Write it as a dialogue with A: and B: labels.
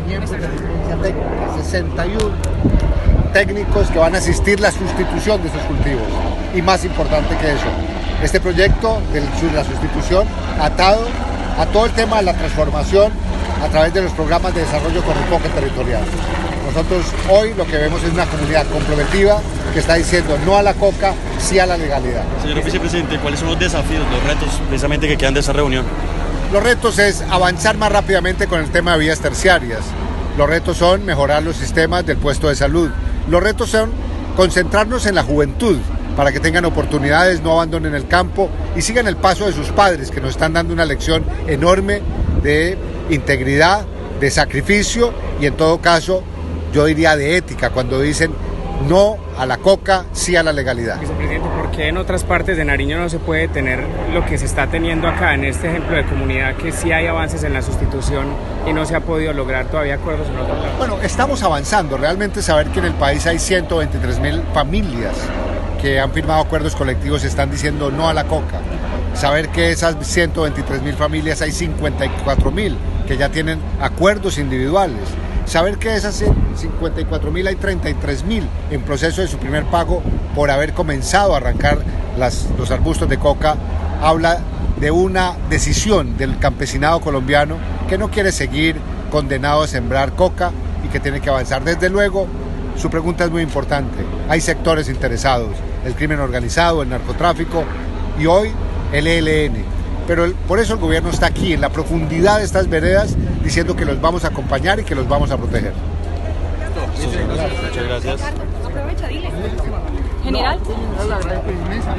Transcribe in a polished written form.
A: conocimientos de asistencia técnica, 61 técnicos que van a asistir la sustitución de esos cultivos. Y más importante que eso, este proyecto de la sustitución atado a todo el tema de la transformación a través de los programas de desarrollo con enfoque territorial. Nosotros hoy lo que vemos es una comunidad comprometida que está diciendo no a la coca, sí a la legalidad.
B: Señor vicepresidente, ¿cuáles son los desafíos, los retos precisamente que quedan de esa reunión?
A: Los retos es avanzar más rápidamente con el tema de vías terciarias. Los retos son mejorar los sistemas del puesto de salud. Los retos son concentrarnos en la juventud para que tengan oportunidades, no abandonen el campo y sigan el paso de sus padres, que nos están dando una lección enorme de integridad, de sacrificio y en todo caso, yo diría de ética, cuando dicen no a la coca, sí a la legalidad.
C: Vicepresidente, ¿por qué en otras partes de Nariño no se puede tener lo que se está teniendo acá en este ejemplo de comunidad, que sí hay avances en la sustitución y no se ha podido lograr todavía acuerdos en otros lados?
A: Bueno, estamos avanzando, realmente saber que en el país hay 123.000 familias que han firmado acuerdos colectivos están diciendo no a la coca. Saber que esas 123.000 familias hay 54.000 que ya tienen acuerdos individuales. Saber que de esas 54.000 hay 33.000 en proceso de su primer pago por haber comenzado a arrancar los arbustos de coca, habla de una decisión del campesinado colombiano que no quiere seguir condenado a sembrar coca y que tiene que avanzar. Desde luego, su pregunta es muy importante. Hay sectores interesados, el crimen organizado, el narcotráfico y hoy el ELN. Pero por eso el gobierno está aquí, en la profundidad de estas veredas, diciendo que los vamos a acompañar y que los vamos a proteger.
B: Muchas gracias.
D: Aprovecha, dile. General.